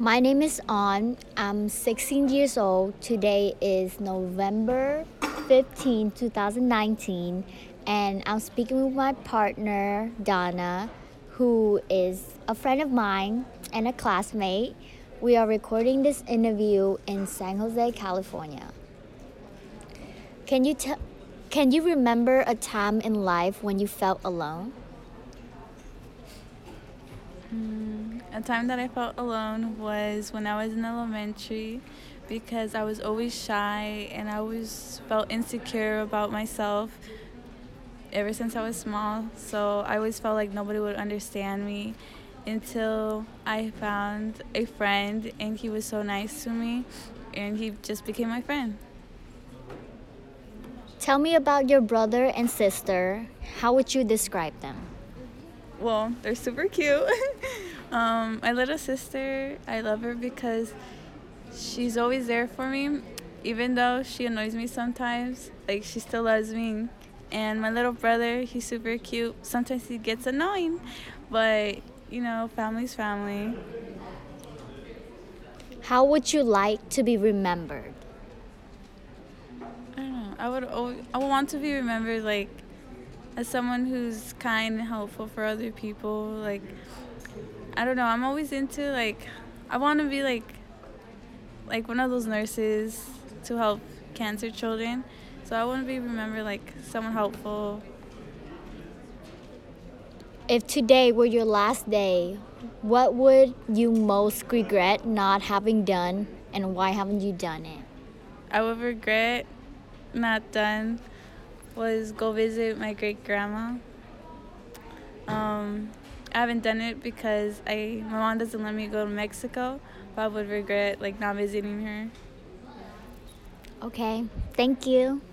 My name is On. I'm 16 years old. Today is November 15, 2019, and I'm speaking with my partner, Donna, who is a friend of mine and a classmate. We are recording this interview in San Jose, California. Can you tell can you remember a time in life when you felt alone? A time that I felt alone was when I was in elementary because I was always shy and I always felt insecure about myself ever since I was small. So I always felt like nobody would understand me until I found a friend and he was so nice to me and he just became my friend. Tell me about your brother and sister. How would you describe them? Well, they're super cute. My little sister, I love her because she's always there for me, even though she annoys me sometimes. Like, she still loves me. And my little brother, he's super cute. Sometimes he gets annoying, but family's family. How would you like to be remembered? I don't know. I would want to be remembered like as someone who's kind and helpful for other people. Like, I don't know. I'm always into I want to be like one of those nurses to help cancer children. So I want to be remembered like someone helpful. If today were your last day, what would you most regret not having done and why haven't you done it? I would regret not done was go visit my great grandma. I haven't done it because my mom doesn't let me go to Mexico, but I would regret like not visiting her. Okay, thank you.